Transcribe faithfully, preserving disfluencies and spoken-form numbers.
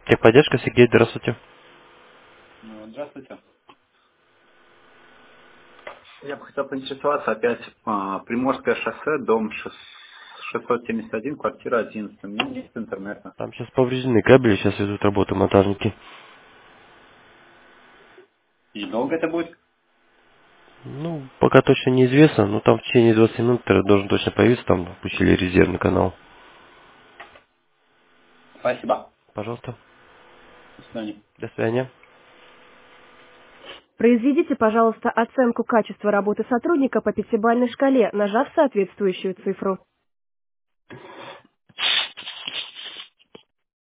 Техподдержка, Сергей, здравствуйте. Ну, Здравствуйте. Я бы хотел поинтересоваться опять. а, Приморское шоссе, дом шест- шестьсот семьдесят один, квартира одиннадцать. У меня нет интернета. Там сейчас повреждены кабели, сейчас идут работы монтажники. И долго это будет? Ну, пока точно неизвестно, но там в течение двадцати минут интернет должен точно появиться, там включили резервный канал. Спасибо. Пожалуйста. До свидания. До свидания. Произведите, пожалуйста, оценку качества работы сотрудника по пятибалльной шкале, нажав соответствующую цифру.